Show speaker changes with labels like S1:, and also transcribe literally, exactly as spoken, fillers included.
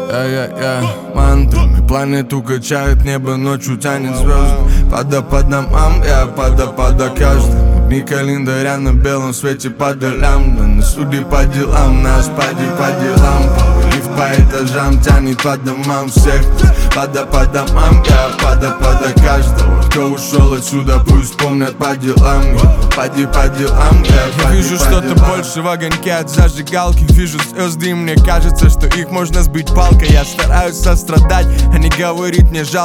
S1: Я-я-я, мантрами планету качает, небо ночью тянет звезды. Пада по домам, я пада пада каждый. Дни календаря на белом свете по долям. Да на суде по делам, нас пади по делам. Лифт по этажам тянет по домам всех. Пада по домам, я пада пада каждого. Кто ушел отсюда, пусть помнят по делам. Пади по делам, я
S2: Я вижу что-то больше в огоньке от зажигалки. Вижу звезды и мне кажется, что их можно сбить палкой. Я стараюсь сострадать, а не говорить мне жалко.